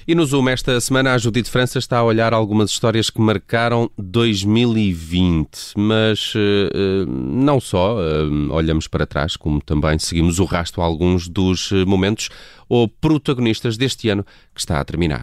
E no Zoom, esta semana, a Judite França está a olhar algumas histórias que marcaram 2020. Mas não só olhamos para trás, como também seguimos o rastro a alguns dos momentos ou protagonistas deste ano que está a terminar.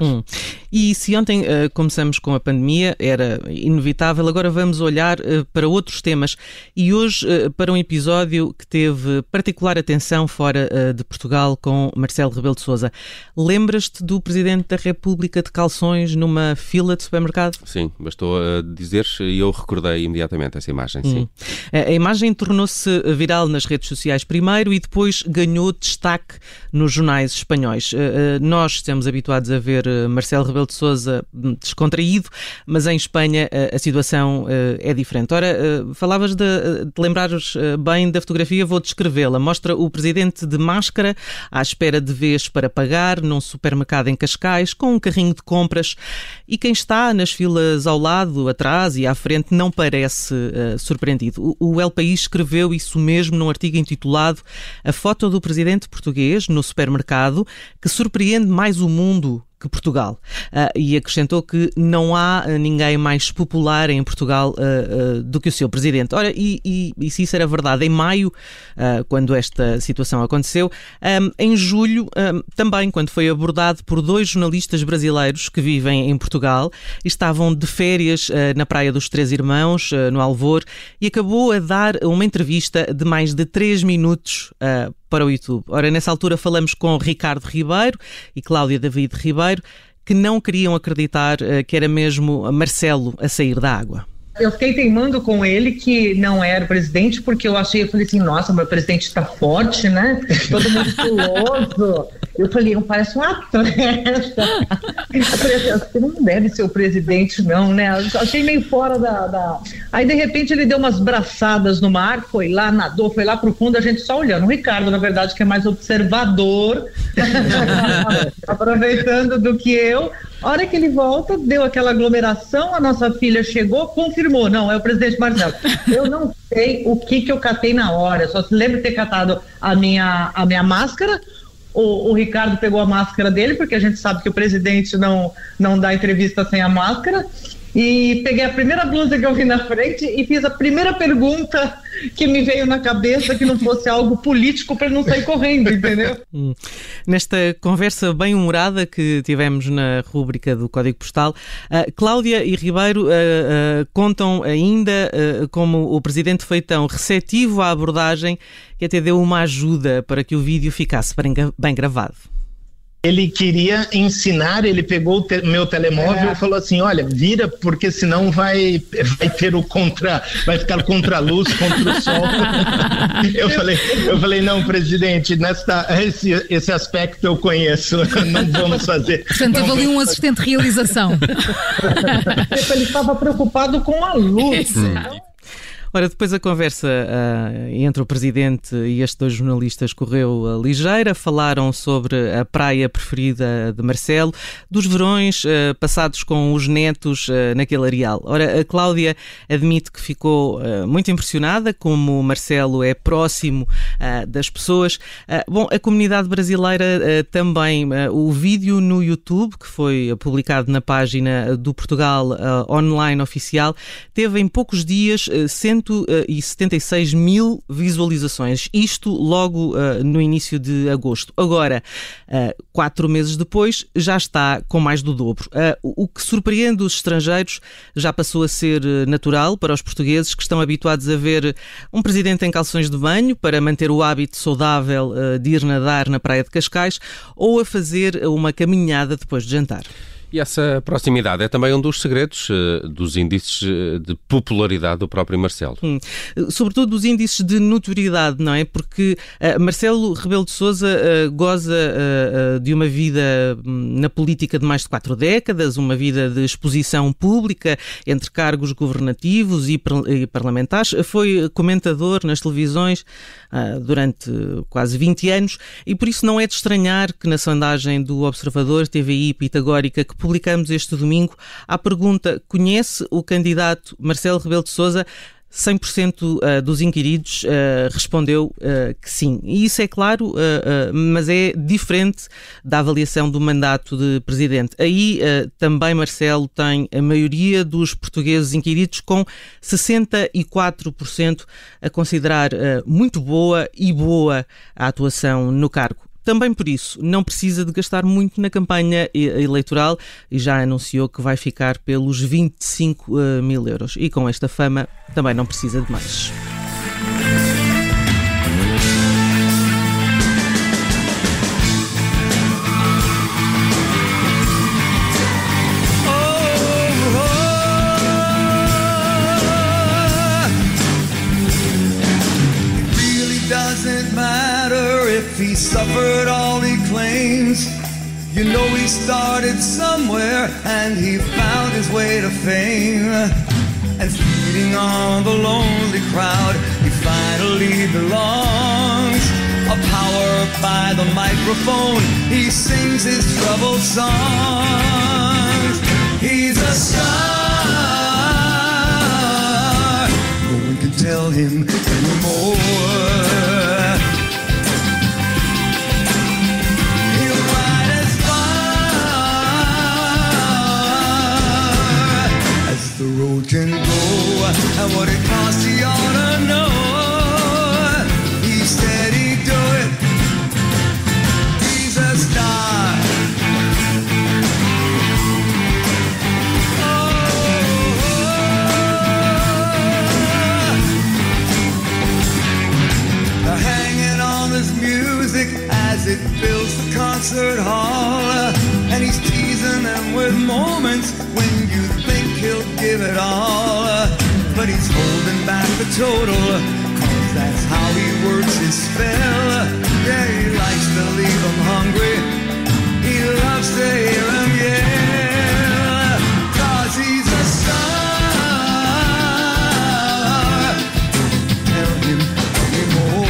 E se ontem começamos com a pandemia, era inevitável, agora vamos olhar para outros temas. E hoje para um episódio que teve particular atenção fora de Portugal com Marcelo Rebelo de Sousa. Lembras-te do Presidente da República de calções numa fila de supermercado? Sim, bastou dizer e eu recordei imediatamente essa imagem, sim. A imagem tornou-se viral nas redes sociais primeiro e depois ganhou destaque nos jornais espanhóis. Nós estamos habituados a ver Marcelo Rebelo de Sousa descontraído, mas em Espanha a situação é diferente. Ora, falavas de lembrares bem da fotografia, vou descrevê-la. Mostra o Presidente de máscara, à espera de vez para pagar, num supermercado em Cascais, com um carrinho de compras, e quem está nas filas ao lado, atrás e à frente não parece surpreendido. O El País escreveu isso mesmo num artigo intitulado "A foto do Presidente português no supermercado que surpreende mais o mundo que Portugal", e acrescentou que não há ninguém mais popular em Portugal do que o seu Presidente. Ora, e se isso era verdade, em maio, quando esta situação aconteceu, em julho, também, quando foi abordado por 2 jornalistas brasileiros que vivem em Portugal, estavam de férias na Praia dos Três Irmãos, no Alvor, e acabou a dar uma entrevista de mais de 3 minutos para o YouTube. Ora, nessa altura falamos com Ricardo Ribeiro e Cláudia David Ribeiro, que não queriam acreditar que era mesmo Marcelo a sair da água. Eu fiquei teimando com ele que não era o presidente, porque eu falei assim, nossa, meu presidente está forte, né? Todo musculoso. Eu falei, parece um atleta. Eu falei, você não deve ser o presidente, não, né? Eu achei meio fora da... Aí, de repente, ele deu umas braçadas no mar, foi lá, nadou, foi lá pro fundo, a gente só olhando. O Ricardo, na verdade, que é mais observador, aproveitando do que eu. A hora que ele volta, deu aquela aglomeração, a nossa filha chegou, confirmou, não, é o presidente Marcelo. Eu não sei o que eu catei na hora, só se lembro de ter catado a minha máscara. O Ricardo pegou a máscara dele, porque a gente sabe que o presidente não dá entrevista sem a máscara. E peguei a primeira blusa que eu vi na frente e fiz a primeira pergunta que me veio na cabeça, que não fosse algo político, para não sair correndo, entendeu? Nesta conversa bem humorada que tivemos na rúbrica do Código Postal, Cláudia e Ribeiro contam ainda como o Presidente foi tão receptivo à abordagem que até deu uma ajuda para que o vídeo ficasse bem gravado. Ele queria ensinar, ele pegou o meu telemóvel e falou assim, olha, vira, porque senão vai ter vai ficar contra a luz, contra o sol. Eu falei, não, presidente, esse aspecto eu conheço, não vamos fazer. Portanto, teve ali um assistente de realização. Ele estava preocupado com a luz. Ora, depois a conversa entre o Presidente e estes 2 jornalistas correu ligeira, falaram sobre a praia preferida de Marcelo, dos verões passados com os netos naquele areal. Ora, a Cláudia admite que ficou muito impressionada, como o Marcelo é próximo das pessoas. Bom, a comunidade brasileira também. O vídeo no YouTube, que foi publicado na página do Portugal Online Oficial, teve em poucos dias 176 mil visualizações. Isto logo no início de agosto. Agora, 4 meses depois, já está com mais do dobro. O que surpreende os estrangeiros já passou a ser natural para os portugueses, que estão habituados a ver um presidente em calções de banho para manter o hábito saudável de ir nadar na praia de Cascais ou a fazer uma caminhada depois de jantar. E essa proximidade é também um dos segredos dos índices de popularidade do próprio Marcelo. Sobretudo dos índices de notoriedade, não é? Porque Marcelo Rebelo de Sousa goza de uma vida na política de mais de 4 décadas, uma vida de exposição pública entre cargos governativos e parlamentares. Foi comentador nas televisões durante quase 20 anos e por isso não é de estranhar que na sondagem do Observador TVI Pitagórica que publicamos este domingo, à pergunta: conhece o candidato Marcelo Rebelo de Sousa? 100% dos inquiridos respondeu que sim. E isso é claro, mas é diferente da avaliação do mandato de presidente. Aí também, Marcelo, tem a maioria dos portugueses inquiridos com 64% a considerar muito boa e boa a atuação no cargo. Também por isso, não precisa de gastar muito na campanha eleitoral e já anunciou que vai ficar pelos 25 mil euros. E com esta fama, também não precisa de mais. He suffered all he claims. You know he started somewhere and he found his way to fame. And feeding on the lonely crowd, he finally belongs. A power by the microphone, he sings his troubled songs. He's a star. No one can tell him anymore. Can go, and what it costs he ought to know. He said he'd do it. He's a star. They're hanging on this music as it fills the concert hall, and he's teasing them with moments when you think he'll give it all, but he's holding back the total, 'cause that's how he works his spell. Yeah, he likes to leave them hungry. He loves to hear them yell, 'cause he's a star. Tell him anymore.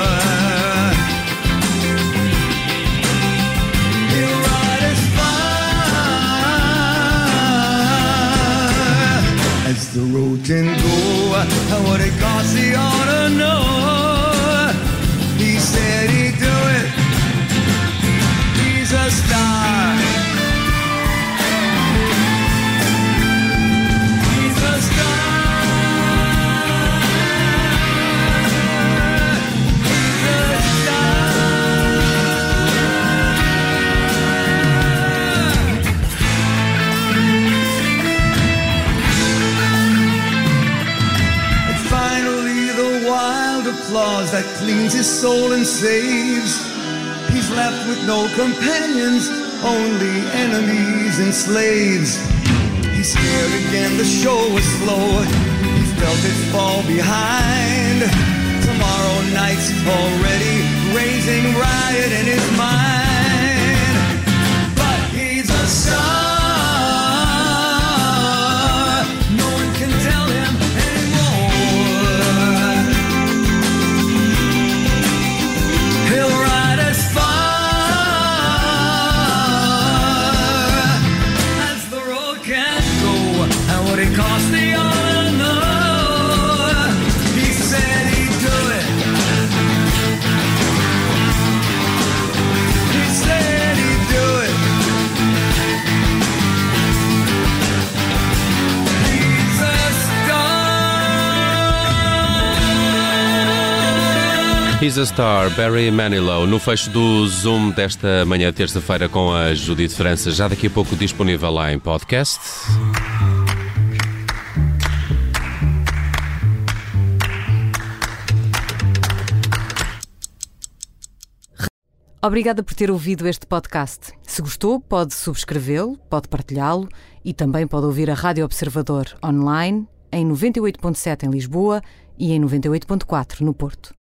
He'll ride as far as the road can go, and what it costs he ought to know. He said he'd do it. He's a star. He's a star. He's a applause that cleans his soul and saves. He's left with no companions, only enemies and slaves. He's scared again, the show was slow. He felt it fall behind. Tomorrow night's already raising riot in his mind. But he's a star. No one can tell him anymore. He'll ride as far as the road can go, and what it costs the honor know. He said he'd do it. He said he'd do it. He's a star. He's a Star, Barry Manilow, no fecho do Zoom desta manhã, terça-feira, com a Judite França, já daqui a pouco disponível lá em podcast. Obrigada por ter ouvido este podcast. Se gostou, pode subscrevê-lo, pode partilhá-lo e também pode ouvir a Rádio Observador online em 98.7 em Lisboa e em 98.4 no Porto.